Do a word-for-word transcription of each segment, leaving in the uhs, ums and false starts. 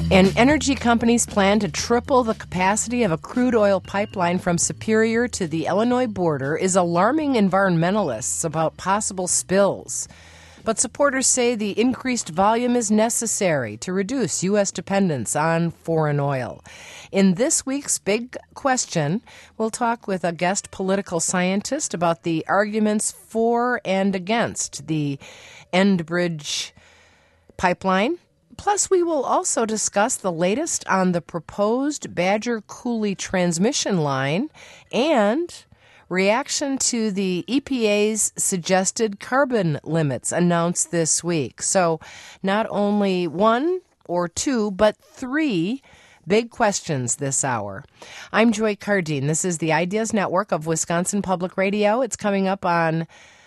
And energy companies plan to triple the capacity of a crude oil pipeline from Superior to the Illinois border is alarming environmentalists about possible spills. But supporters say the increased volume is necessary to reduce U S dependence on foreign oil. In this week's Big Question, we'll talk with a guest political scientist about the arguments for and against the Enbridge pipeline. Plus, we will also discuss the latest on the proposed Badger Coulee transmission line and reaction to the E P A's suggested carbon limits announced this week. So not only one or two, but three big questions this hour. I'm Joy Cardine. This is the Ideas Network of Wisconsin Public Radio. It's coming up on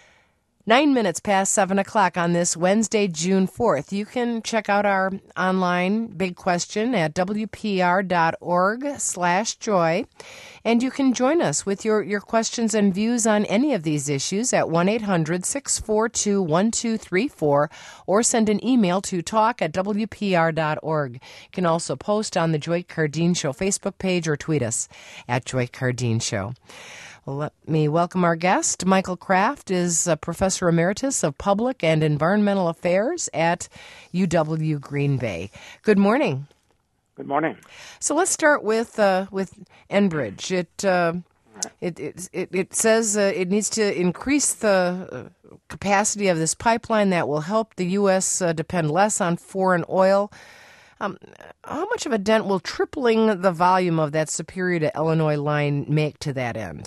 Nine minutes past seven o'clock on this Wednesday, June fourth. You can check out our online Big Question at W P R dot org slash joy. And you can join us with your, your questions and views on any of these issues at one eight hundred six four two one two three four or send an email to talk at W P R dot org. You can also post on the Joy Cardine Show Facebook page or tweet us at Joy Cardine Show. Well, let me welcome our guest. Michael Kraft is a Professor Emeritus of Public and Environmental Affairs at U W Green Bay. Good morning. Good morning. So let's start with uh, with Enbridge. It uh, it, it it it says uh, it needs to increase the capacity of this pipeline that will help the U S uh, depend less on foreign oil. Um, how much of a dent will tripling the volume of that Superior to Illinois line make to that end?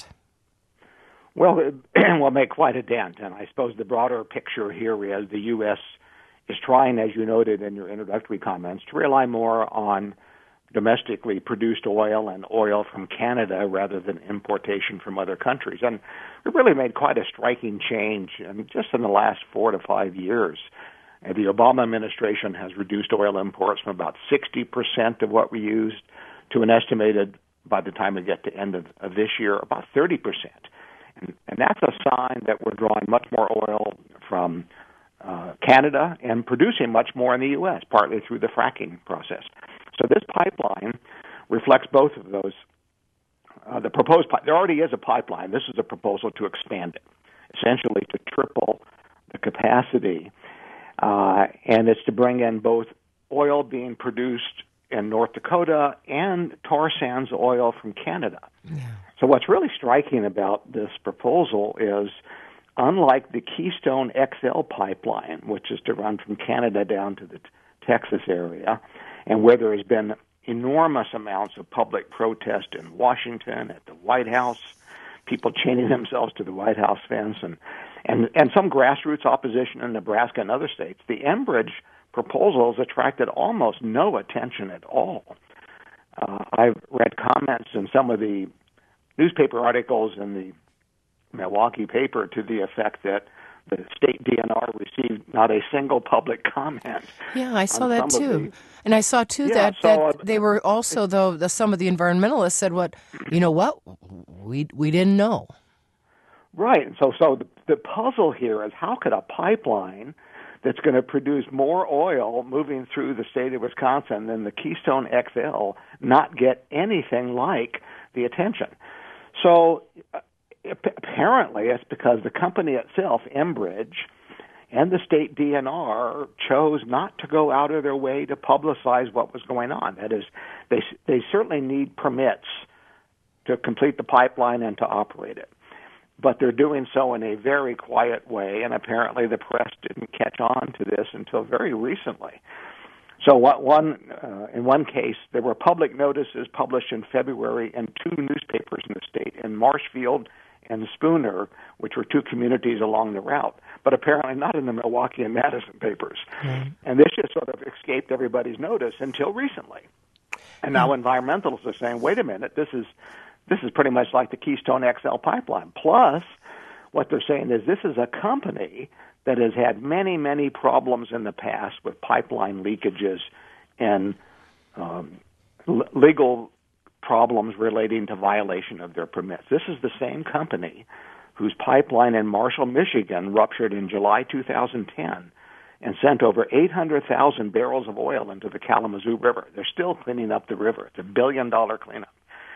Well, it will make quite a dent, and I suppose the broader picture here is the U S is trying, as you noted in your introductory comments, to rely more on domestically produced oil and oil from Canada rather than importation from other countries. And we've really made quite a striking change in just in the last four to five years. Uh, the Obama administration has reduced oil imports from about sixty percent of what we used to an estimated, by the time we get to end of, of this year, about thirty percent. And, and that's a sign that we're drawing much more oil from uh, Canada and producing much more in the U S, partly through the fracking process. So this pipeline reflects both of those. Uh, the proposed pi- there already is a pipeline. This is a proposal to expand it, essentially to triple the capacity, uh, and it's to bring in both oil being produced in North Dakota and tar sands oil from Canada. Yeah. So what's really striking about this proposal is, unlike the Keystone X L pipeline, which is to run from Canada down to the t- Texas area, and where there has been enormous amounts of public protest in Washington, at the White House, people chaining themselves to the White House fence, and, and, and some grassroots opposition in Nebraska and other states, the Enbridge proposals attracted almost no attention at all. Uh, I've read comments in some of the newspaper articles in the Milwaukee paper to the effect that the state D N R received not a single public comment. Yeah, I saw that too. The, and I saw too yeah, that, so, that uh, they were also, though, the, some of the environmentalists said, "What, you know what, we we didn't know." Right. So, so the, the puzzle here is, how could a pipeline that's going to produce more oil moving through the state of Wisconsin than the Keystone X L not get anything like the attention? So uh, apparently it's because the company itself, Enbridge, and the state D N R chose not to go out of their way to publicize what was going on. That is, they they certainly need permits to complete the pipeline and to operate it, but they're doing so in a very quiet way, and apparently the press didn't catch on to this until very recently. So what one, uh, in one case, there were public notices published in February in two newspapers in the state, in Marshfield and Spooner, which were two communities along the route, but apparently not in the Milwaukee and Madison papers. Mm. And this just sort of escaped everybody's notice until recently. And now mm. environmentalists are saying, wait a minute, this is this is pretty much like the Keystone X L pipeline. Plus, what they're saying is this is a company that has had many, many problems in the past with pipeline leakages and um, l- legal problems relating to violation of their permits. This is the same company whose pipeline in Marshall, Michigan ruptured in July two thousand ten and sent over eight hundred thousand barrels of oil into the Kalamazoo River. They're still cleaning up the river. It's a billion-dollar cleanup.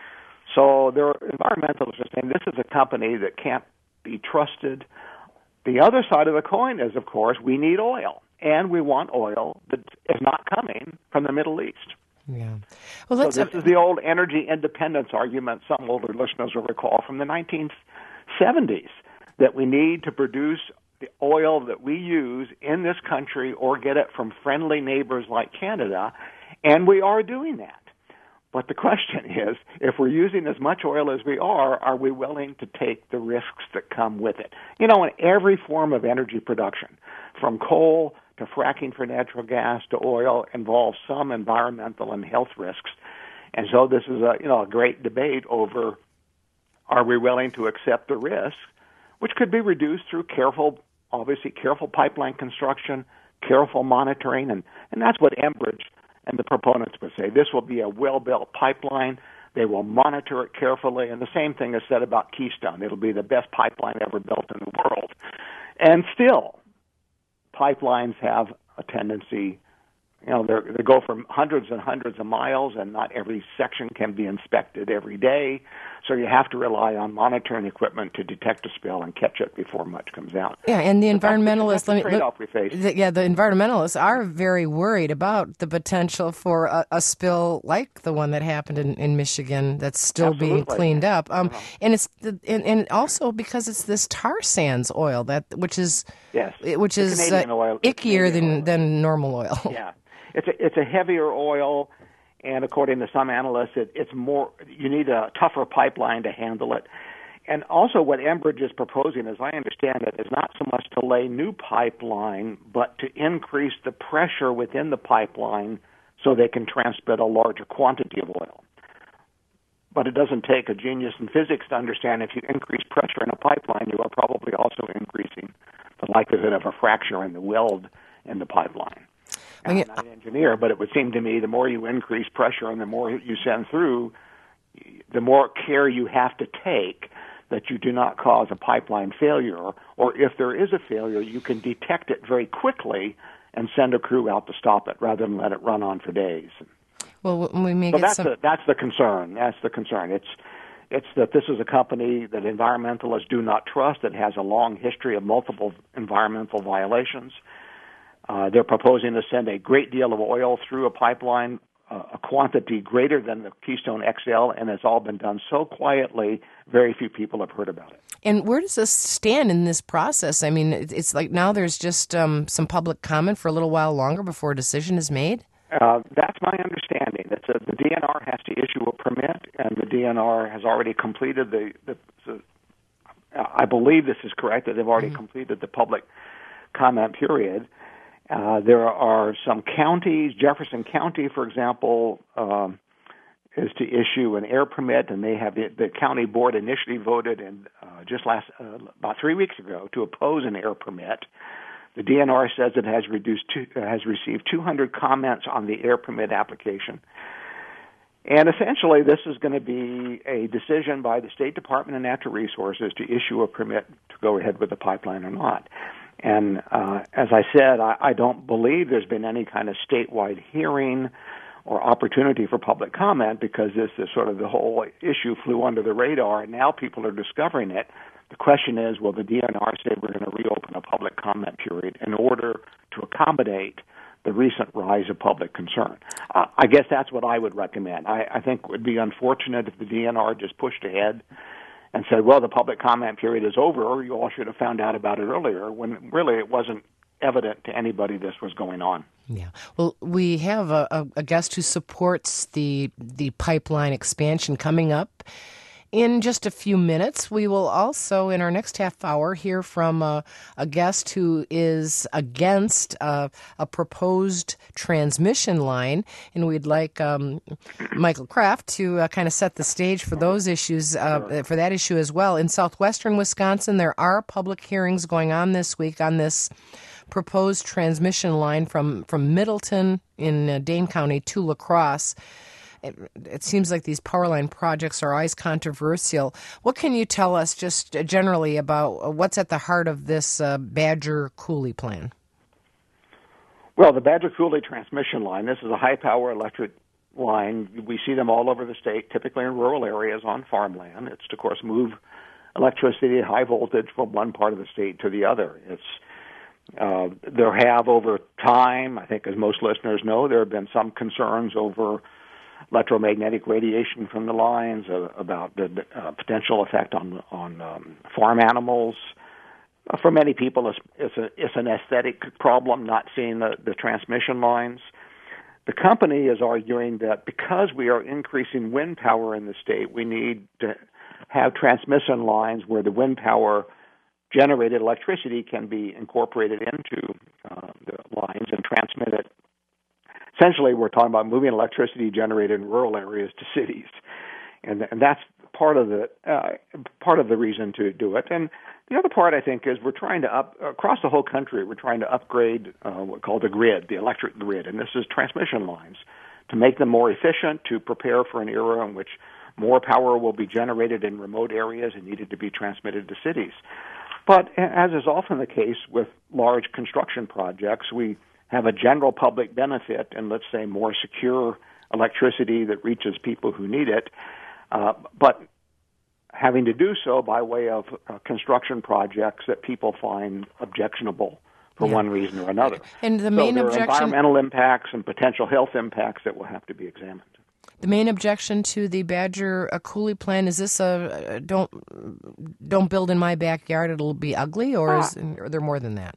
So their environmentalists are saying this is a company that can't be trusted. The other side of the coin is, of course, we need oil, and we want oil that is not coming from the Middle East. Yeah. Well, let's, so this uh, is the old energy independence argument some older listeners will recall from the nineteen seventies, that we need to produce the oil that we use in this country or get it from friendly neighbors like Canada, and we are doing that. But the question is, if we're using as much oil as we are, are we willing to take the risks that come with it? You know, in every form of energy production, from coal to fracking for natural gas to oil, involves some environmental and health risks. And so this is a, you know, a great debate over, are we willing to accept the risk, which could be reduced through careful, obviously careful pipeline construction, careful monitoring, and, and that's what Enbridge and the proponents would say. This will be a well-built pipeline. They will monitor it carefully, and the same thing is said about Keystone. It'll be the best pipeline ever built in the world. And still, pipelines have a tendency, you know, they go from hundreds and hundreds of miles, and not every section can be inspected every day. So you have to rely on monitoring equipment to detect a spill and catch it before much comes out. Yeah, and the environmentalists, that's the, that's the trade-off we face. The, yeah, the environmentalists are very worried about the potential for a, a spill like the one that happened in, in Michigan that's still Absolutely. being cleaned up. Um, and it's the, and, and also because it's this tar sands oil that which is yes, which the is uh, oil, ickier than oil. than normal oil. Yeah, it's a, it's a heavier oil. And according to some analysts, it, it's more, you need a tougher pipeline to handle it. And also what Enbridge is proposing, as I understand it, is not so much to lay new pipeline, but to increase the pressure within the pipeline so they can transmit a larger quantity of oil. But it doesn't take a genius in physics to understand if you increase pressure in a pipeline, you are probably also increasing the likelihood of a fracture in the weld in the pipeline. I'm not an engineer, but it would seem to me the more you increase pressure and the more you send through, the more care you have to take that you do not cause a pipeline failure, or if there is a failure, you can detect it very quickly and send a crew out to stop it rather than let it run on for days. Well, we may so get that's some... the, that's the concern. That's the concern. It's it's that this is a company that environmentalists do not trust. It has a long history of multiple environmental violations. Uh, they're proposing to send a great deal of oil through a pipeline, uh, a quantity greater than the Keystone X L, and it's all been done so quietly, very few people have heard about it. And where does this stand in this process? I mean, it's like now there's just um, some public comment for a little while longer before a decision is made? Uh, that's my understanding. It's a, the D N R has to issue a permit, and the D N R has already completed the, the, the I believe this is correct, that they've already mm-hmm. completed the public comment period. Uh, there are some counties, Jefferson County, for example, um, is to issue an air permit, and they have the, the county board initially voted in uh, just last uh, about three weeks ago to oppose an air permit. The D N R says it has reduced to, uh, has received two hundred comments on the air permit application. And essentially, this is going to be a decision by the State Department of Natural Resources to issue a permit to go ahead with the pipeline or not. And uh, as I said, I, I don't believe there's been any kind of statewide hearing or opportunity for public comment because this is sort of the whole issue flew under the radar, and now people are discovering it. The question is, will the D N R say we're going to reopen a public comment period in order to accommodate the recent rise of public concern? Uh, I guess that's what I would recommend. I, I think it would be unfortunate if the D N R just pushed ahead and said, well, the public comment period is over, or you all should have found out about it earlier, when really it wasn't evident to anybody this was going on. Yeah. Well, we have a, a guest who supports the the pipeline expansion coming up in just a few minutes. We will also, in our next half hour, hear from a, a guest who is against uh, a proposed transmission line, and we'd like um, Michael Kraft to uh, kind of set the stage for those issues, uh, for that issue as well. In southwestern Wisconsin, there are public hearings going on this week on this proposed transmission line from, from Middleton in uh, Dane County to La Crosse. It, it seems like these power line projects are always controversial. What can you tell us just generally about what's at the heart of this uh, Badger Coulee plan? Well, the Badger Coulee transmission line, this is a high-power electric line. We see them all over the state, typically in rural areas on farmland. It's to, of course, move electricity at high voltage from one part of the state to the other. It's uh, there have, over time, I think as most listeners know, there have been some concerns over electromagnetic radiation from the lines, uh, about the uh, potential effect on, on um, farm animals. Uh, for many people, it's, it's, a, it's an aesthetic problem, not seeing the, the transmission lines. The company is arguing that because we are increasing wind power in the state, we need to have transmission lines where the wind power generated electricity can be incorporated into uh, the lines and transmitted. Essentially, we're talking about moving electricity generated in rural areas to cities, and, and that's part of the uh, part of the reason to do it. And the other part, I think, is we're trying to up across the whole country. We're trying to upgrade uh, what's called the grid, the electric grid, and this is transmission lines to make them more efficient, to prepare for an era in which more power will be generated in remote areas and needed to be transmitted to cities. But as is often the case with large construction projects, we have a general public benefit in, let's say, more secure electricity that reaches people who need it, uh, but having to do so by way of uh, construction projects that people find objectionable for yeah. one reason or another. And the so main there objection... are environmental impacts and potential health impacts that will have to be examined. The main objection to the Badger uh, Coulee plan, is this a uh, don't don't build in my backyard, it'll be ugly, or is ah. are there more than that?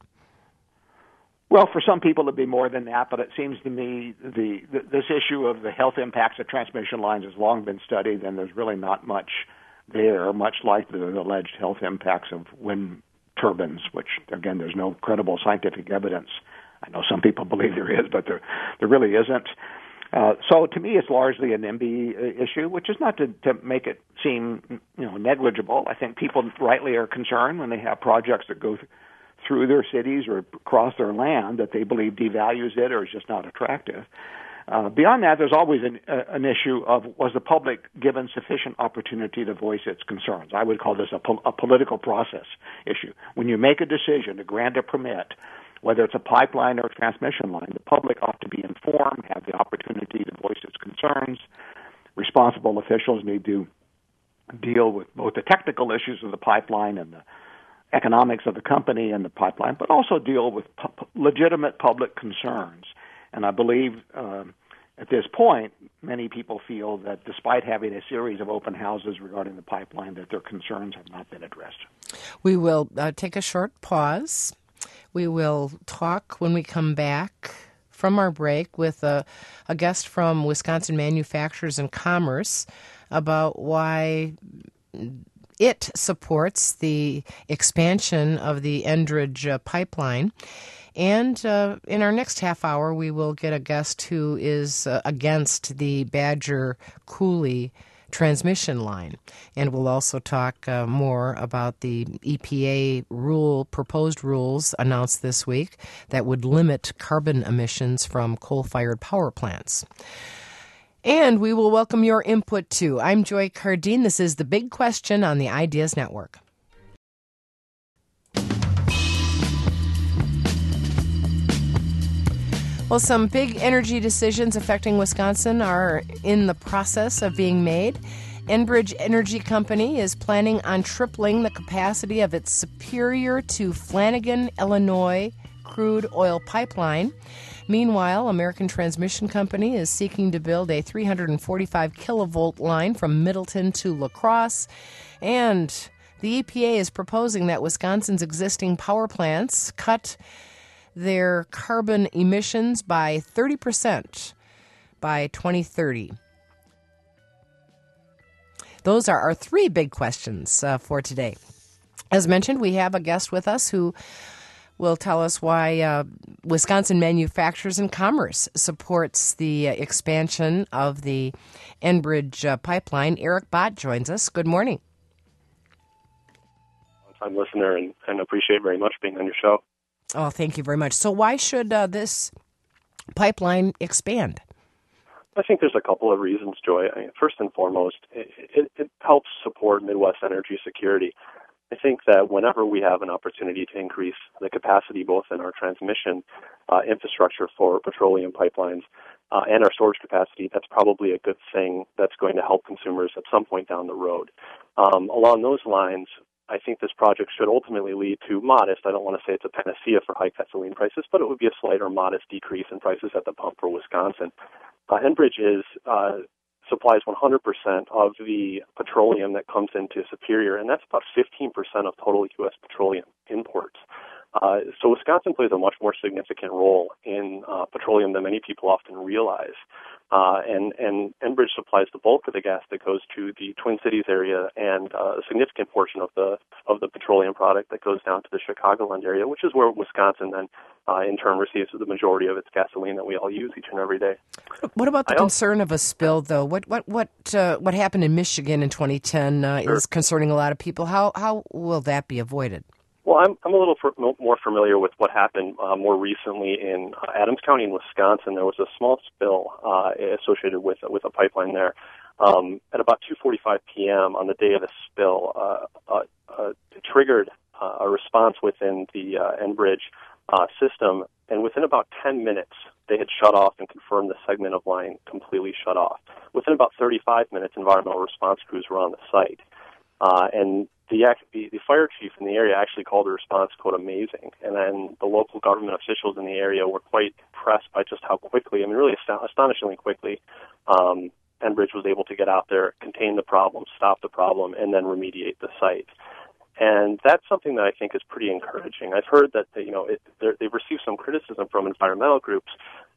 Well, for some people it'd be more than that, but it seems to me the, the this issue of the health impacts of transmission lines has long been studied, and there's really not much there, much like the alleged health impacts of wind turbines, which, again, there's no credible scientific evidence. I know some people believe there is, but there there really isn't. Uh, so to me, it's largely an NIMBY issue, which is not to, to make it seem, you know, negligible. I think people rightly are concerned when they have projects that go th- through their cities or across their land that they believe devalues it or is just not attractive. Uh, beyond that, there's always an, uh, an issue of, was the public given sufficient opportunity to voice its concerns? I would call this a, po- a political process issue. When you make a decision to grant a permit, whether it's a pipeline or a transmission line, the public ought to be informed, have the opportunity to voice its concerns. Responsible officials need to deal with both the technical issues of the pipeline and the economics of the company and the pipeline, but also deal with pu- legitimate public concerns. And I believe uh, at this point, many people feel that despite having a series of open houses regarding the pipeline, that their concerns have not been addressed. We will uh, take a short pause. We will talk when we come back from our break with a, a guest from Wisconsin Manufacturers and Commerce about why it supports the expansion of the Enbridge uh, pipeline. And uh, in our next half hour, we will get a guest who is uh, against the Badger Coulee transmission line. And we'll also talk uh, more about the E P A rule, proposed rules announced this week that would limit carbon emissions from coal-fired power plants. And we will welcome your input, too. I'm Joy Cardine. This is The Big Question on the Ideas Network. Well, some big energy decisions affecting Wisconsin are in the process of being made. Enbridge Energy Company is planning on tripling the capacity of its Superior to Flanagan, Illinois crude oil pipeline. Meanwhile, American Transmission Company is seeking to build a three hundred forty-five kilovolt line from Middleton to La Crosse. And the E P A is proposing that Wisconsin's existing power plants cut their carbon emissions by thirty percent by twenty thirty. Those are our three big questions uh, for today. As mentioned, we have a guest with us who will tell us why uh, Wisconsin Manufacturers and Commerce supports the uh, expansion of the Enbridge uh, pipeline. Eric Bott joins us. Good morning. I'm a listener and, and appreciate very much being on your show. Oh, thank you very much. So why should uh, this pipeline expand? I think there's a couple of reasons, Joy. I mean, first and foremost, it, it, it helps support Midwest energy security. I think that whenever we have an opportunity to increase the capacity both in our transmission uh, infrastructure for petroleum pipelines uh, and our storage capacity, that's probably a good thing that's going to help consumers at some point down the road. Um, along those lines, I think this project should ultimately lead to modest, I don't want to say it's a panacea for high gasoline prices, but it would be a slight or modest decrease in prices at the pump for Wisconsin. Uh, Enbridge is uh, supplies one hundred percent of the petroleum that comes into Superior, and that's about fifteen percent of total U S petroleum imports. Uh, so Wisconsin plays a much more significant role in uh, petroleum than many people often realize. Uh, and, and Enbridge supplies the bulk of the gas that goes to the Twin Cities area and uh, a significant portion of the of the petroleum product that goes down to the Chicagoland area, which is where Wisconsin then uh, in turn receives the majority of its gasoline that we all use each and every day. What about the I concern of a spill, though? What what what uh, what happened in Michigan in twenty ten uh, Sure. is concerning a lot of people. How how will that be avoided? Well, I'm I'm a little for, more familiar with what happened uh, more recently in uh, Adams County in Wisconsin. There was a small spill uh, associated with with a pipeline there. Um, at about two forty-five p.m. on the day of the spill, uh, uh, uh, it triggered uh, a response within the uh, Enbridge uh, system, and within about ten minutes, they had shut off and confirmed the segment of line completely shut off. Within about thirty-five minutes, environmental response crews were on the site, uh, and The, the the fire chief in the area actually called the response, quote, amazing. And then the local government officials in the area were quite impressed by just how quickly, I mean, really ast- astonishingly quickly, um, Enbridge was able to get out there, contain the problem, stop the problem, and then remediate the site. And that's something that I think is pretty encouraging. I've heard that, you know, it, they've received some criticism from environmental groups,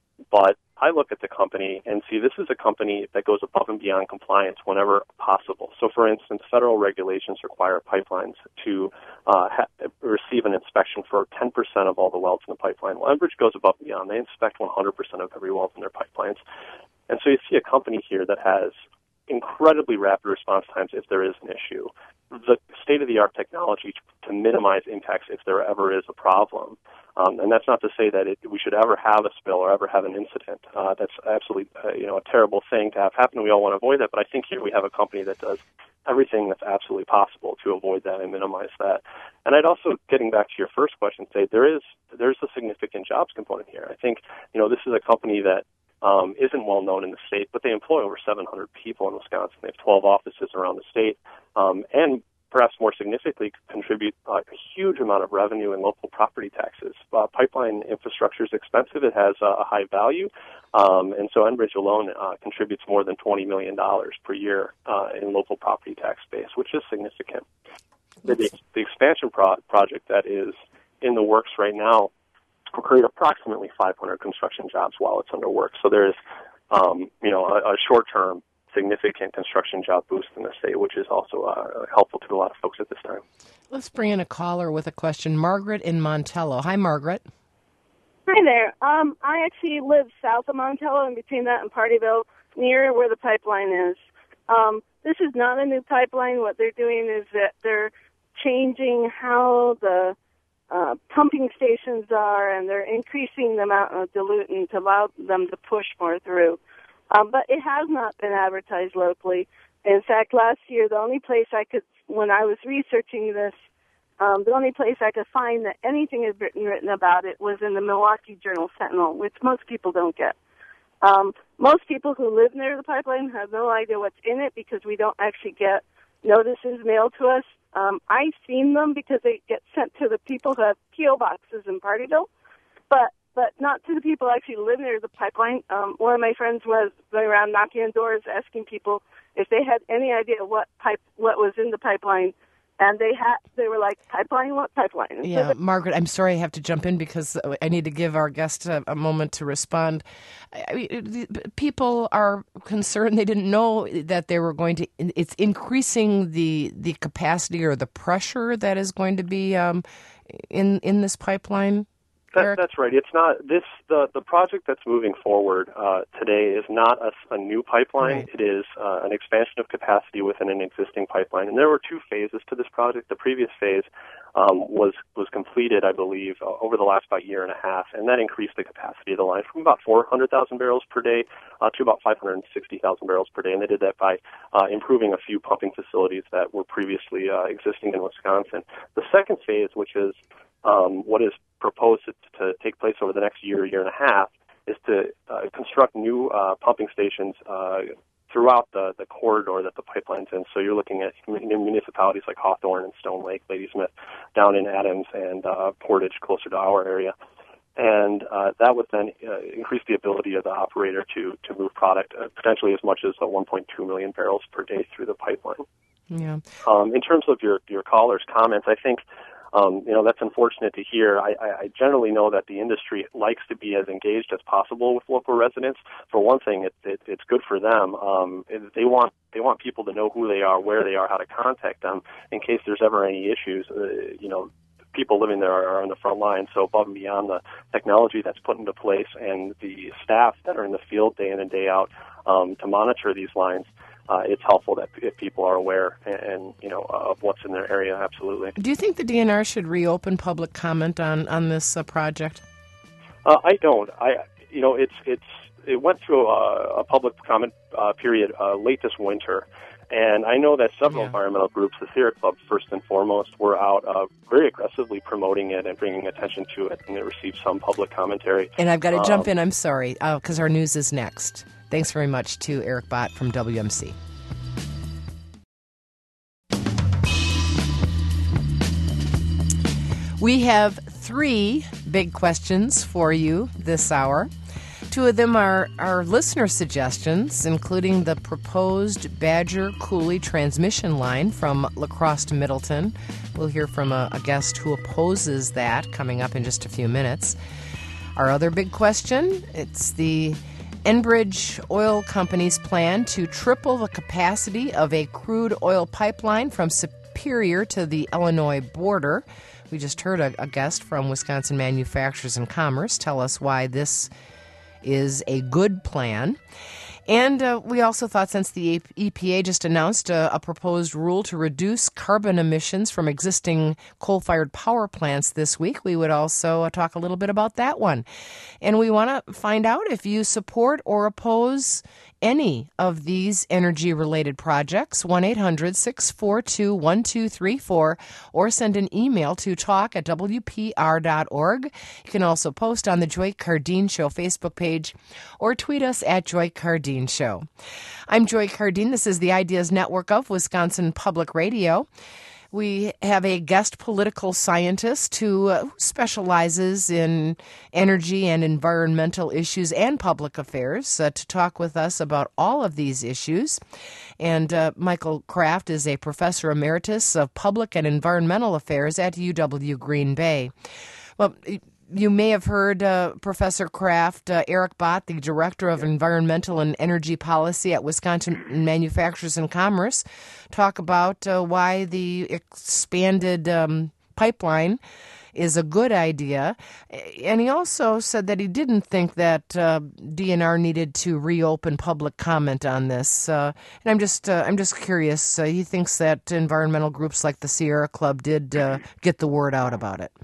but I look at the company and see this is a company that goes above and beyond compliance whenever possible. So, for instance, federal regulations require pipelines to uh, ha- receive an inspection for ten percent of all the welds in the pipeline. Well, Enbridge goes above and beyond. They inspect one hundred percent of every weld in their pipelines. And so you see a company here that has incredibly rapid response times if there is an issue, the state-of-the-art technology to minimize impacts if there ever is a problem. Um, and that's not to say that it, we should ever have a spill or ever have an incident. Uh, that's absolutely uh, you know, a terrible thing to have happen. We all want to avoid that, but I think here we have a company that does everything that's absolutely possible to avoid that and minimize that. And I'd also, getting back to your first question, say there is there's a significant jobs component here. I think, you know, this is a company that um, isn't well known in the state, but they employ over seven hundred people in Wisconsin. They have twelve offices around the state, um, and perhaps more significantly, contribute uh, a huge amount of revenue in local property taxes. Uh, pipeline infrastructure is expensive. It has uh, a high value. Um, and so Enbridge alone uh, contributes more than twenty million dollars per year uh, in local property tax base, which is significant. The, the expansion pro- project that is in the works right now will create approximately five hundred construction jobs while it's under work. So there is, um, you know, a, a short-term significant construction job boost in the state, which is also uh, helpful to a lot of folks at this time. Let's bring in a caller with a question. Margaret in Montello. Hi, Margaret. Hi there. Um, I actually live south of Montello, and between that and Partyville, near where the pipeline is. Um, this is not a new pipeline. What they're doing is that they're changing how the uh, pumping stations are, and they're increasing the amount of diluent to allow them to push more through. Um, but it has not been advertised locally. In fact, last year, the only place I could, when I was researching this, um, the only place I could find that anything had written written about it was in the Milwaukee Journal Sentinel, which most people don't get. Um, most people who live near the pipeline have no idea what's in it because we don't actually get notices mailed to us. Um, I've seen them because they get sent to the people who have P O boxes in Partyville, but but not to the people who actually live near the pipeline. Um, one of my friends was going around knocking on doors, asking people if they had any idea what pipe, what was in the pipeline, and they had, they were like, "Pipeline? What pipeline?" Yeah, Margaret, I'm sorry I have to jump in because I need to give our guest a, a moment to respond. I mean, people are concerned; they didn't know that they were going to. It's increasing the the capacity or the pressure that is going to be um, in in this pipeline. That, that's right. It's not this the the project that's moving forward uh, today is not a, a new pipeline. Right. It is uh, an expansion of capacity within an existing pipeline. And there were two phases to this project. The previous phase um, was was completed, I believe, uh, over the last about year and a half, and that increased the capacity of the line from about four hundred thousand barrels per day uh, to about five hundred sixty thousand barrels per day. And they did that by uh, improving a few pumping facilities that were previously uh, existing in Wisconsin. The second phase, which is um, what is proposed to, to take place over the next year, year and a half, is to uh, construct new uh, pumping stations uh, throughout the, the corridor that the pipeline's in. So you're looking at municipalities like Hawthorne and Stone Lake, Ladysmith, down in Adams, and uh, Portage, closer to our area. And uh, that would then uh, increase the ability of the operator to, to move product uh, potentially as much as uh, one point two million barrels per day through the pipeline. Yeah. Um, in terms of your, your caller's comments, I think Um, you know, that's unfortunate to hear. I, I generally know that the industry likes to be as engaged as possible with local residents. For one thing, it, it, it's good for them. Um, they want they want people to know who they are, where they are, how to contact them in case there's ever any issues. Uh, you know, people living there are on the front line, so above and beyond the technology that's put into place and the staff that are in the field day in and day out um, to monitor these lines. Uh, it's helpful that if people are aware and, and you know of what's in their area. Absolutely. Do you think the D N R should reopen public comment on on this uh, project? Uh, I don't. I you know it's it's it went through a, a public comment uh, period uh, late this winter, and I know that several yeah. environmental groups, the Sierra Club first and foremost, were out uh, very aggressively promoting it and bringing attention to it, and it received some public commentary. And I've got to um, jump in. I'm sorry because uh, our news is next. Thanks very much to Eric Bott from W M C. We have three big questions for you this hour. Two of them are our listener suggestions, including the proposed Badger Coulee transmission line from La Crosse to Middleton. We'll hear from a, a guest who opposes that coming up in just a few minutes. Our other big question, it's the Enbridge Oil Company's plan to triple the capacity of a crude oil pipeline from Superior to the Illinois border. We just heard a, a guest from Wisconsin Manufacturers and Commerce tell us why this is a good plan. And uh, we also thought, since the E P A just announced a, a proposed rule to reduce carbon emissions from existing coal-fired power plants this week, we would also uh, talk a little bit about that one. And we want to find out if you support or oppose any of these energy-related projects. one eight hundred six four two one two three four, or send an email to talk at w p r dot org. You can also post on the Joy Cardine Show Facebook page or tweet us at Joy Cardine Show. I'm Joy Cardine. This is the Ideas Network of Wisconsin Public Radio. We have a guest political scientist who uh, specializes in energy and environmental issues and public affairs uh, to talk with us about all of these issues. And uh, Michael Kraft is a professor emeritus of public and environmental affairs at U W Green Bay. Well, you may have heard uh, Professor Kraft, uh, Eric Bott, the Director of Environmental and Energy Policy at Wisconsin Manufacturers and Commerce, talk about uh, why the expanded um, pipeline is a good idea. And he also said that he didn't think that uh, D N R needed to reopen public comment on this. Uh, and I'm just uh, I'm just curious. Uh, he thinks that environmental groups like the Sierra Club did uh, get the word out about it.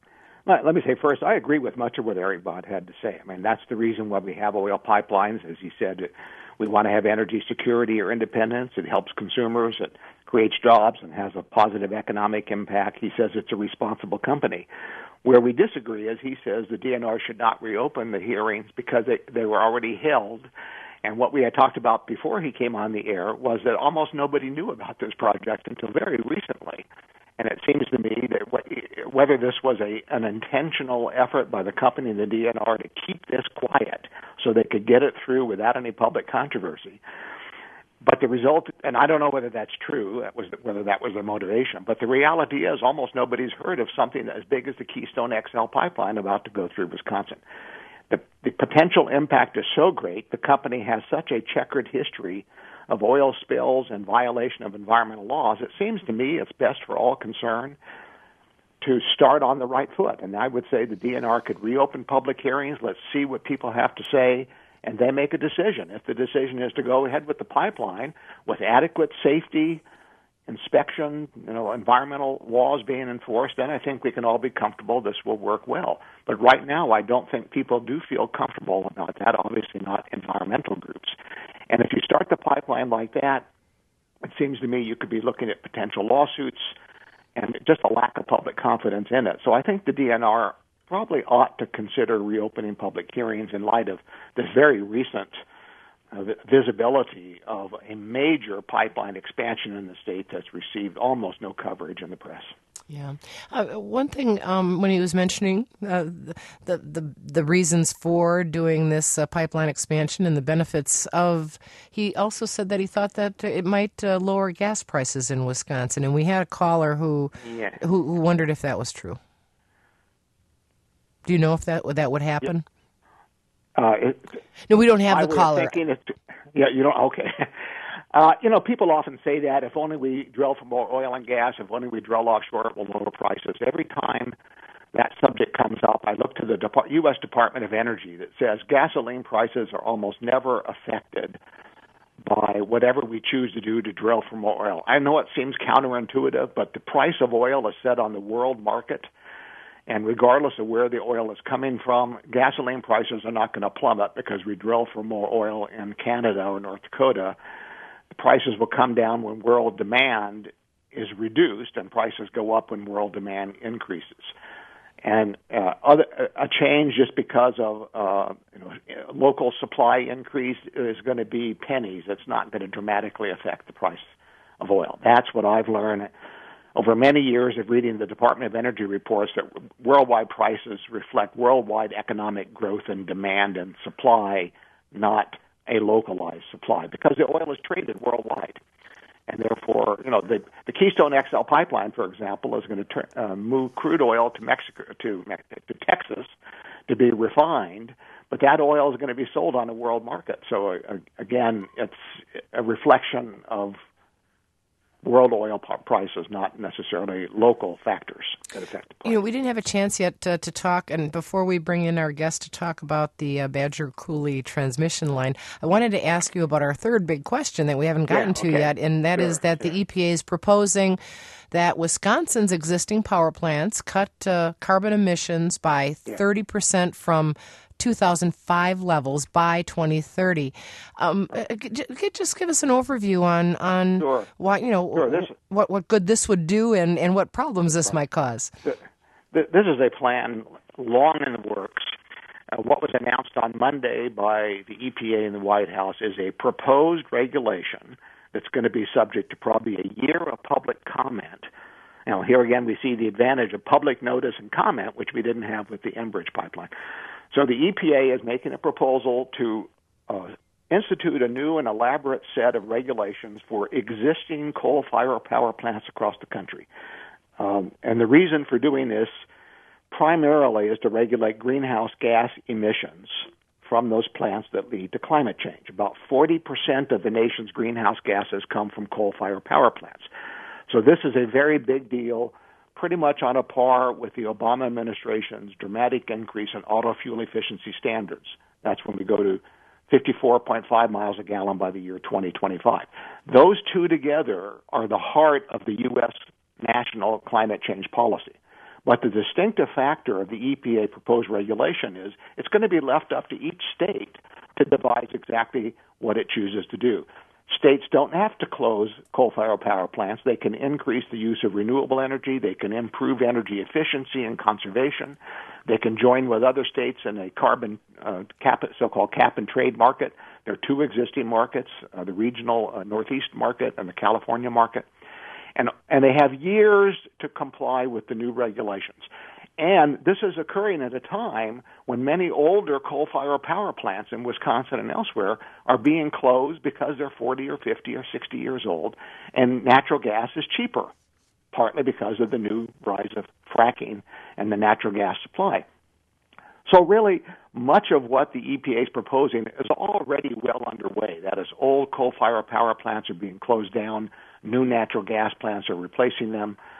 Let me say first, I agree with much of what Eric Bott had to say. I mean, that's the reason why we have oil pipelines. As he said, we want to have energy security or independence. It helps consumers. It creates jobs and has a positive economic impact. He says it's a responsible company. Where we disagree is he says the D N R should not reopen the hearings because they, they were already held. And what we had talked about before he came on the air was that almost nobody knew about this project until very recently. And it seems to me that whether this was a an intentional effort by the company and the D N R to keep this quiet so they could get it through without any public controversy, but the result, and I don't know whether that's true, that was whether that was the motivation, but the reality is almost nobody's heard of something as big as the Keystone X L pipeline about to go through Wisconsin. The, the potential impact is so great, the company has such a checkered history of oil spills and violation of environmental laws, it seems to me it's best for all concerned to start on the right foot. And I would say the D N R could reopen public hearings. Let's see what people have to say, and then make a decision. If the decision is to go ahead with the pipeline with adequate safety, inspection, you know, environmental laws being enforced, then I think we can all be comfortable this will work well. But right now, I don't think people do feel comfortable about that, obviously not environmental groups. And if you start the pipeline like that, it seems to me you could be looking at potential lawsuits and just a lack of public confidence in it. So I think the D N R probably ought to consider reopening public hearings in light of this very recent uh, visibility of a major pipeline expansion in the state that's received almost no coverage in the press. Yeah. Uh, one thing, um, when he was mentioning uh, the, the the reasons for doing this uh, pipeline expansion and the benefits of, he also said that he thought that it might uh, lower gas prices in Wisconsin. And we had a caller who, yeah. who who wondered if that was true. Do you know if that that would happen? Yeah. Uh, it, no, we don't have I the caller. Thinking it, yeah, you don't. Okay. Uh, you know, people often say that if only we drill for more oil and gas, if only we drill offshore, it will lower prices. Every time that subject comes up, I look to the Dep- U S Department of Energy that says gasoline prices are almost never affected by whatever we choose to do to drill for more oil. I know it seems counterintuitive, but the price of oil is set on the world market. And regardless of where the oil is coming from, gasoline prices are not going to plummet because we drill for more oil in Canada or North Dakota. The prices will come down when world demand is reduced, and prices go up when world demand increases. And uh, other, a change just because of uh, you know, local supply increase is going to be pennies. It's not going to dramatically affect the price of oil. That's what I've learned over many years of reading the Department of Energy reports, that worldwide prices reflect worldwide economic growth and demand and supply, not a localized supply, because the oil is traded worldwide. And therefore, you know, the, the Keystone X L pipeline, for example, is going to tur- uh, move crude oil to Mexico, to, to Texas to be refined, but that oil is going to be sold on the world market. So, uh, again, it's a reflection of world oil prices, not necessarily local factors that affect the price. You know, we didn't have a chance yet uh, to talk, and before we bring in our guest to talk about the uh, Badger Coulee transmission line, I wanted to ask you about our third big question that we haven't gotten yeah, okay. to yet, and that sure, is that sure. the E P A is proposing that Wisconsin's existing power plants cut uh, carbon emissions by yeah. thirty percent from two thousand five levels by twenty thirty. Um, just give us an overview on on sure. why, you know, sure, this, what what good this would do and, and what problems this might cause. This is a plan long in the works. Uh, what was announced on Monday by the E P A and the White House is a proposed regulation that's going to be subject to probably a year of public comment. Now, here again, we see the advantage of public notice and comment, which we didn't have with the Enbridge pipeline. So the E P A is making a proposal to uh, institute a new and elaborate set of regulations for existing coal-fired power plants across the country. Um, and the reason for doing this primarily is to regulate greenhouse gas emissions from those plants that lead to climate change. About forty percent of the nation's greenhouse gases come from coal-fired power plants. So this is a very big deal, pretty much on a par with the Obama administration's dramatic increase in auto fuel efficiency standards. That's when we go to fifty-four point five miles a gallon by the year twenty twenty-five. Those two together are the heart of the U S national climate change policy. But the distinctive factor of the E P A proposed regulation is it's going to be left up to each state to devise exactly what it chooses to do. States don't have to close coal-fired power plants. They can increase the use of renewable energy. They can improve energy efficiency and conservation. They can join with other states in a carbon uh, cap, so-called cap-and-trade market. There are two existing markets, uh, the regional uh, Northeast market and the California market. And, and they have years to comply with the new regulations. And this is occurring at a time when many older coal-fired power plants in Wisconsin and elsewhere are being closed because they're forty or fifty or sixty years old, and natural gas is cheaper, partly because of the new rise of fracking and the natural gas supply. So really, much of what the E P A is proposing is already well underway. That is, old coal-fired power plants are being closed down, new natural gas plants are replacing them.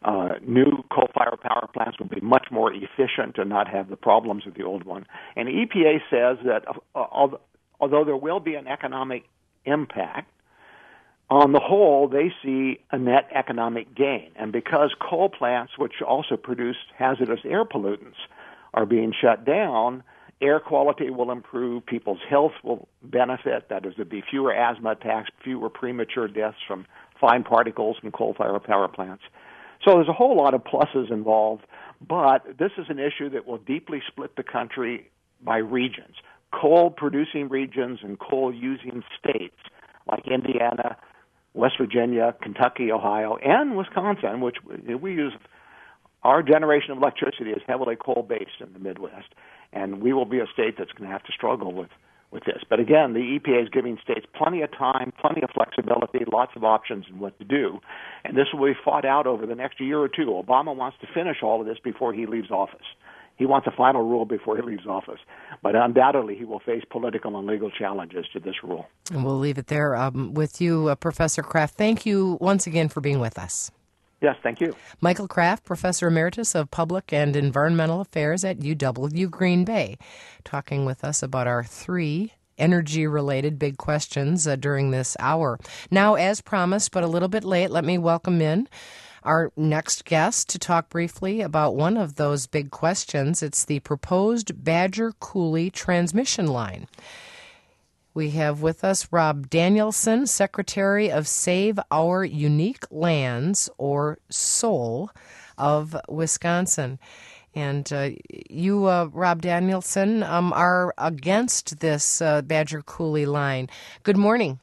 Uh, new coal-fired power plants will be much more efficient and not have the problems of the old one. And E P A says that uh, although there will be an economic impact, on the whole, they see a net economic gain. And because coal plants, which also produce hazardous air pollutants, are being shut down, air quality will improve, people's health will benefit. That is, there'll be fewer asthma attacks, fewer premature deaths from fine particles from coal-fired power plants. So there's a whole lot of pluses involved, but this is an issue that will deeply split the country by regions. Coal-producing regions and coal-using states like Indiana, West Virginia, Kentucky, Ohio, and Wisconsin, which we use. Our generation of electricity is heavily coal-based in the Midwest, and we will be a state that's going to have to struggle with, with this. But again, the E P A is giving states plenty of time, plenty of flexibility, lots of options in what to do, and this will be fought out over the next year or two. Obama wants to finish all of this before he leaves office. He wants a final rule before he leaves office. But undoubtedly, he will face political and legal challenges to this rule. And we'll leave it there um, with you, uh, Professor Kraft. Thank you once again for being with us. Yes, thank you. Michael Kraft, Professor Emeritus of Public and Environmental Affairs at U W Green Bay, talking with us about our three energy-related big questions uh, during this hour. Now, as promised, but a little bit late, let me welcome in our next guest to talk briefly about one of those big questions. It's the proposed Badger Coulee transmission line. We have with us Rob Danielson, Secretary of Save Our Unique Lands, or S O L, of Wisconsin. And uh, you, uh, Rob Danielson, um, are against this uh, Badger Coulee line. Good morning.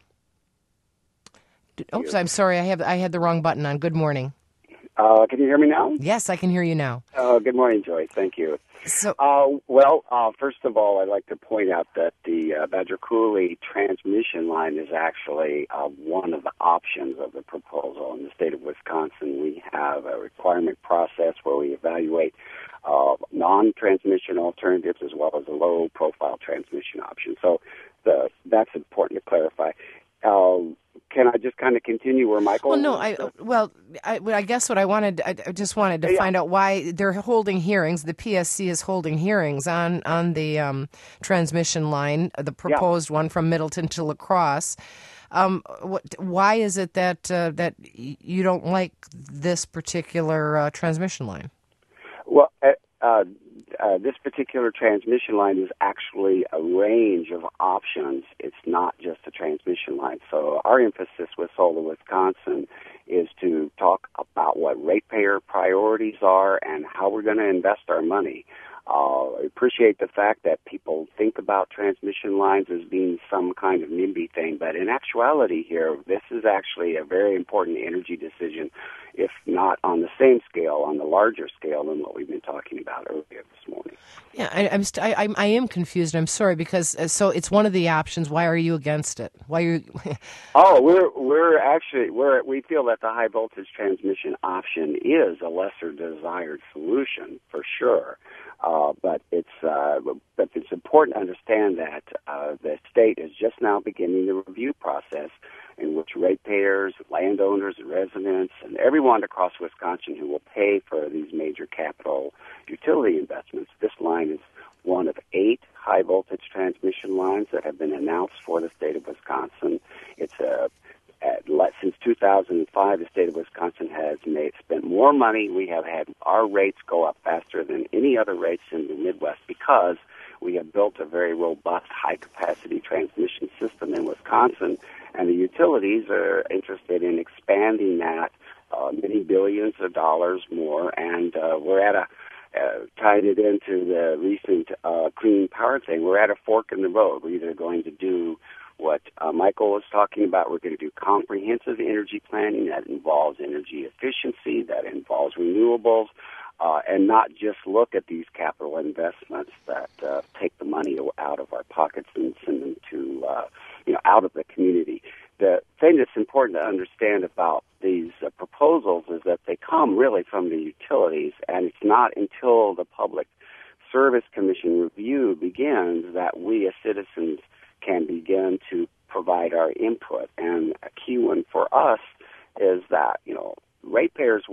Oops, I'm sorry, I have I had the wrong button on. Good morning. Uh, can you hear me now? Yes, I can hear you now. Uh, good morning, Joyce. Thank you. So, uh, well, uh, first of all, I'd like to point out that the uh, Badger Coulee transmission line is actually uh, one of the options of the proposal. In the state of Wisconsin, we have a requirement process where we evaluate uh, non-transmission alternatives as well as a low-profile transmission option. So the, that's important to clarify. Uh, Can I just kind of continue where Michael? Well, no. I well, I, I guess what I wanted, I just wanted to yeah. find out why they're holding hearings. The P S C is holding hearings on on the um, transmission line, the proposed yeah. one from Middleton to La Crosse. Um, what, why is it that uh, that you don't like this particular uh, transmission line? Well, uh, uh, uh, this particular transmission line is actually a range of options. It's not just a transmission line. So our emphasis with Solar Wisconsin is to talk about what ratepayer priorities are and how we're going to invest our money. Uh, I appreciate the fact that people think about transmission lines as being some kind of NIMBY thing, but in actuality here, this is actually a very important energy decision, if not on the same scale, on the larger scale than what we've been talking about earlier this morning. Yeah, I, I'm st- I, I am confused. I'm sorry, because uh, so it's one of the options. Why are you against it? Why are you? oh, we're we're actually we're we feel that the high voltage transmission option is a lesser desired solution for sure. Uh, but it's uh, but it's important to understand that uh, the state is just now beginning the review process in which ratepayers, landowners, and residents, and everyone across Wisconsin who will pay for these major capital utility investments. This line is one of eight high-voltage transmission lines that have been announced for the state of Wisconsin. It's a At, since two thousand five, the state of Wisconsin has made spent more money. We have had our rates go up faster than any other rates in the Midwest because we have built a very robust, high-capacity transmission system in Wisconsin, and the utilities are interested in expanding that uh, many billions of dollars more, and uh, we're at a Uh, tied it into the recent uh, clean power thing. We're at a fork in the road. We're either going to do what uh, Michael was talking about. We're going to do comprehensive energy planning that involves energy efficiency, that involves renewables, uh, and not just look at these capital investments that uh, take the money out of our pockets and send them to, uh, you know, out of the community. The thing that's important to understand about these uh, proposals is that they come really from the utilities, and it's not until the Public Service Commission review begins that we as citizens can begin to provide our input. And a key one for us is that, you know, ratepayers want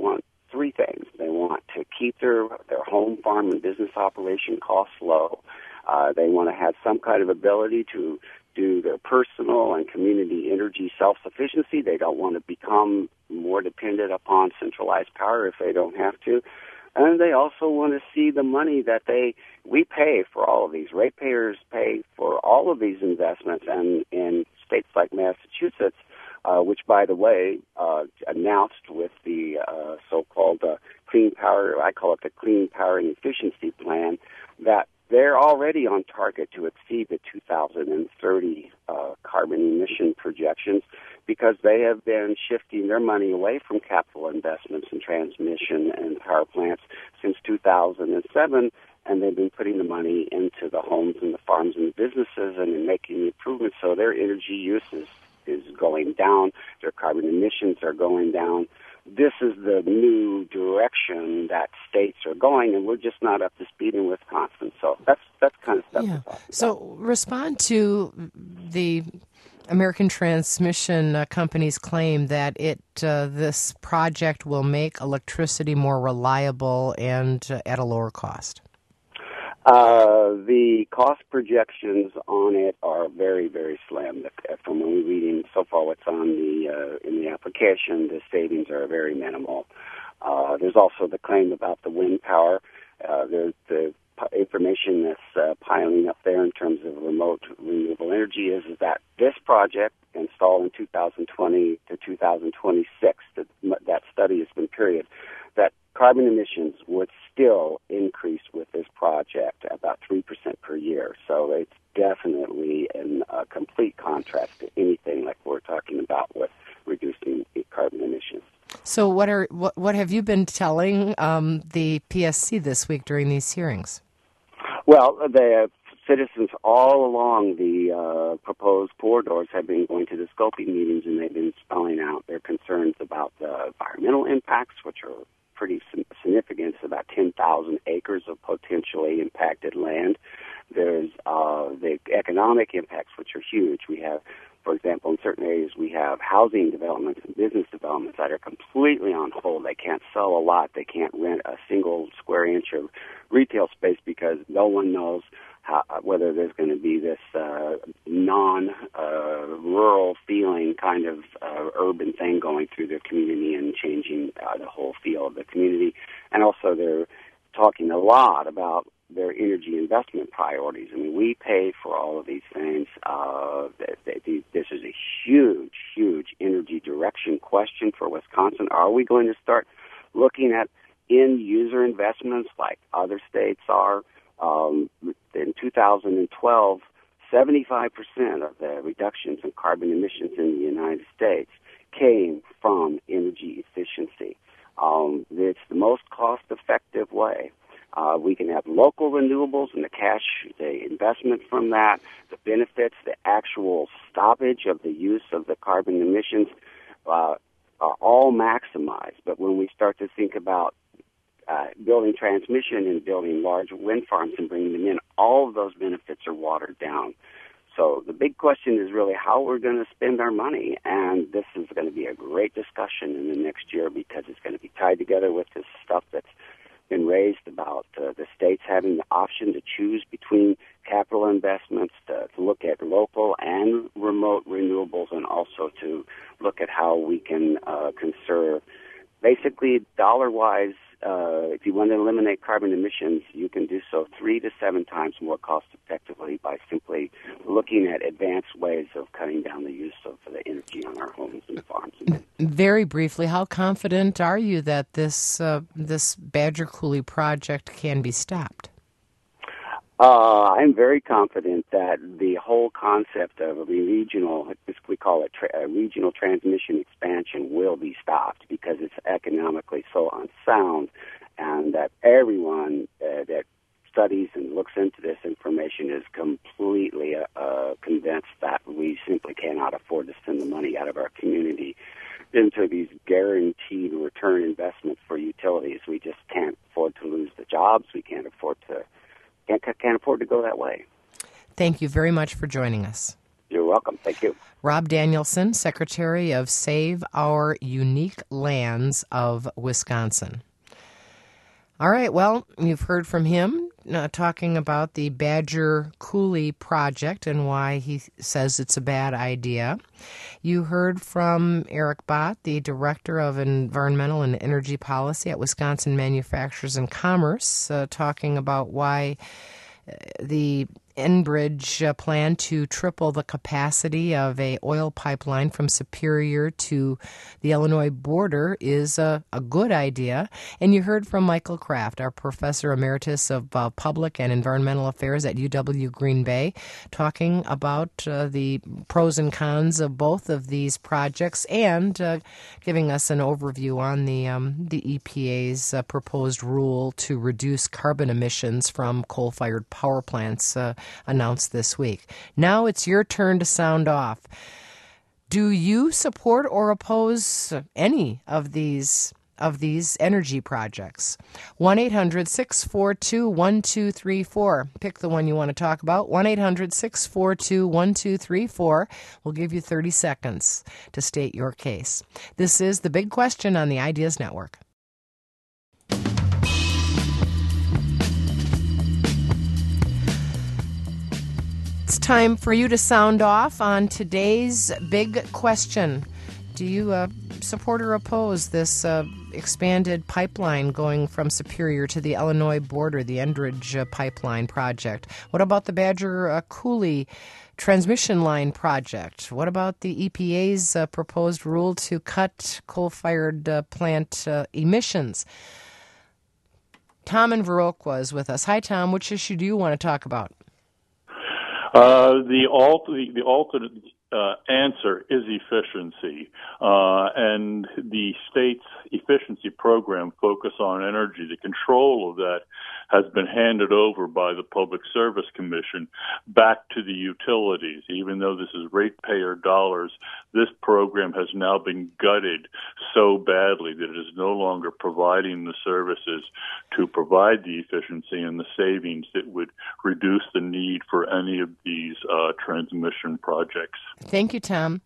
three things. They want to keep their, their home, farm, and business operation costs low. Uh, they want to have some kind of ability to do their personal and community energy self-sufficiency. They don't want to become more dependent upon centralized power if they don't have to. And they also want to see the money that they we pay for all of these. Ratepayers pay for all of these investments, and in states like Massachusetts, uh, which, by the way, uh, announced with the uh, so-called uh, Clean Power, I call it the Clean Power and Efficiency Plan, that they're already on target to exceed the two thousand thirty uh, carbon emission projections because they have been shifting their money away from capital investments in transmission and power plants since two thousand seven, and they've been putting the money into the homes and the farms and the businesses and in making the improvements. So their energy use is, is going down, their carbon emissions are going down. This is the new direction that states are going, and we're just not up to speed in Wisconsin. So that's that's kind of stuff. Yeah. So respond to the American Transmission uh, Company's claim that it uh, this project will make electricity more reliable and uh, at a lower cost. Uh, the cost projections on it are very, very slim. From when we're reading so far what's on the uh, in the application, the savings are very minimal. Uh, there's also the claim about the wind power. Uh, there's the p- information that's uh, piling up there in terms of remote renewable energy is, is that this project installed in two thousand twenty to two thousand twenty-six, that, that study has been period, that carbon emissions would still increase with this project about three percent per year. So it's definitely in a complete contrast to anything like we're talking about with reducing carbon emissions. So what are what, what have you been telling um, the P S C this week during these hearings? Well, the citizens all along the uh, proposed corridors have been going to the scoping meetings, and they've been spelling out their concerns about the environmental impacts, which are pretty significant. It's about ten thousand acres of potentially impacted land. There's uh, the economic impacts, which are huge. We have, for example, in certain areas, we have housing developments and business developments that are completely on hold. They can't sell a lot. They can't rent a single square inch of retail space because no one knows how, whether there's going to be this uh, non-rural uh, feeling kind of uh, urban thing going through the community and changing uh, the whole feel of the community. And also they're talking a lot about their energy investment priorities. I mean, we pay for all of these things. Uh, they, they, this is a huge, huge energy direction question for Wisconsin. Are we going to start looking at end-user investments like other states are? Um, in two thousand twelve, seventy-five percent of the reductions in carbon emissions in the United States came from energy efficiency. Um, it's the most cost-effective way. Uh, we can have local renewables and the cash, the investment from that, the benefits, the actual stoppage of the use of the carbon emissions uh, are all maximized. But when we start to think about uh, building transmission and building large wind farms and bringing them in, all of those benefits are watered down. So the big question is really how we're going to spend our money, and this is going to be a great discussion in the next year because it's going to be tied together with this stuff that's been raised about uh, the states having the option to choose between capital investments, to, to look at local and remote renewables, and also to look at how we can uh, conserve. Basically, dollar-wise, uh, if you want to eliminate carbon emissions, you can do so three to seven times more cost-effectively by simply looking at advanced ways of cutting down the use of the energy on our homes and farms. Very briefly, how confident are you that this uh, this Badger Coulee project can be stopped? Uh, I'm very confident that the whole concept of a regional, we call it tra- a regional transmission expansion, will be stopped because it's economically so unsound, and that everyone uh, that studies and looks into this information is completely uh, convinced that we simply cannot afford to send the money out of our community into these guaranteed return investments for utilities. We just can't afford to lose the jobs. We can't afford to Can't, can't afford to go that way. Thank you very much for joining us. You're welcome. Thank you. Rob Danielson, Secretary of Save Our Unique Lands of Wisconsin. All right, well, you've heard from him uh, talking about the Badger Coulee project and why he says it's a bad idea. You heard from Eric Bott, the Director of Environmental and Energy Policy at Wisconsin Manufacturers and Commerce, uh, talking about why uh, the Enbridge uh, plan to triple the capacity of a oil pipeline from Superior to the Illinois border is a, a good idea. And you heard from Michael Kraft, our Professor Emeritus of uh, Public and Environmental Affairs at U W Green Bay, talking about uh, the pros and cons of both of these projects and uh, giving us an overview on the, um, the E P A's uh, proposed rule to reduce carbon emissions from coal-fired power plants uh, announced this week. Now it's your turn to sound off. Do you support or oppose any of these of these energy projects? one eight hundred six four two one two three four. Pick the one you want to talk about. one eight hundred six four two one two three four. We'll give you thirty seconds to state your case. This is The Big Question on the Ideas Network. It's time for you to sound off on today's big question. Do you uh, support or oppose this uh, expanded pipeline going from Superior to the Illinois border, the Enbridge uh, pipeline project? What about the Badger uh, Coulee transmission line project? What about the E P A's uh, proposed rule to cut coal-fired uh, plant uh, emissions? Tom in Viroqua is with us. Hi, Tom. Which issue do you want to talk about? Uh, the, alt- the, the alternate uh, answer is efficiency, uh, and the state's efficiency program, Focus on Energy, the control of that has been handed over by the Public Service Commission back to the utilities. Even though this is ratepayer dollars, this program has now been gutted so badly that it is no longer providing the services to provide the efficiency and the savings that would reduce the need for any of these uh, transmission projects. Thank you, Tom.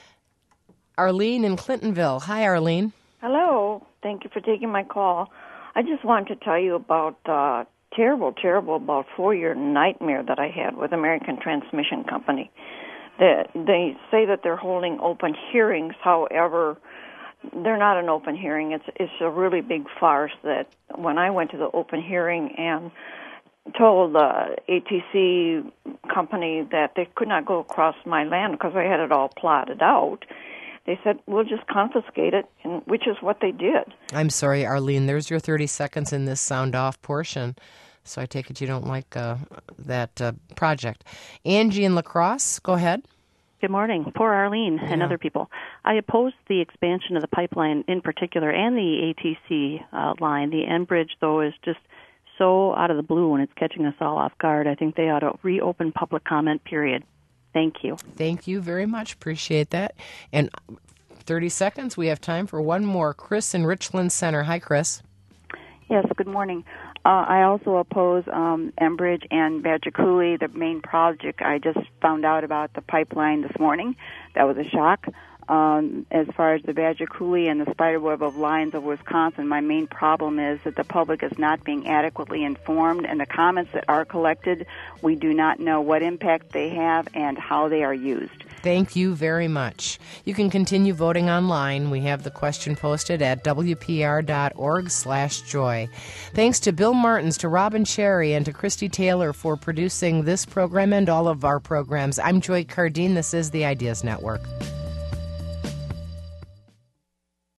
Arlene in Clintonville. Hi, Arlene. Hello. Thank you for taking my call. I just wanted to tell you about uh, terrible, terrible, about four-year nightmare that I had with American Transmission Company. They, they say that they're holding open hearings. However, they're not an open hearing. It's it's a really big farce. That when I went to the open hearing and told the A T C company that they could not go across my land because I had it all plotted out, they said, we'll just confiscate it, and which is what they did. I'm sorry, Arlene. There's your thirty seconds in this sound-off portion. So I take it you don't like uh, that uh, project. Angie in La Crosse, go ahead. Good morning. Poor Arlene and Yeah. other people. I oppose the expansion of the pipeline in particular and the A T C uh, line. The Enbridge, though, is just so out of the blue and it's catching us all off guard. I think they ought to reopen public comment, period. Thank you. Thank you very much. Appreciate that. And thirty seconds, we have time for one more. Chris in Richland Center. Hi, Chris. Yes, good morning. Uh, I also oppose um, Enbridge and Badger Coulee, the main project. I just found out about the pipeline this morning. That was a shock. Um, as far as the Badger Coulee and the spiderweb of lines of Wisconsin, my main problem is that the public is not being adequately informed, and the comments that are collected, we do not know what impact they have and how they are used. Thank you very much. You can continue voting online. We have the question posted at W P R dot org slash joy. Thanks to Bill Martins, to Robin Cherry, and to Christy Taylor for producing this program and all of our programs. I'm Joy Cardine. This is the Ideas Network.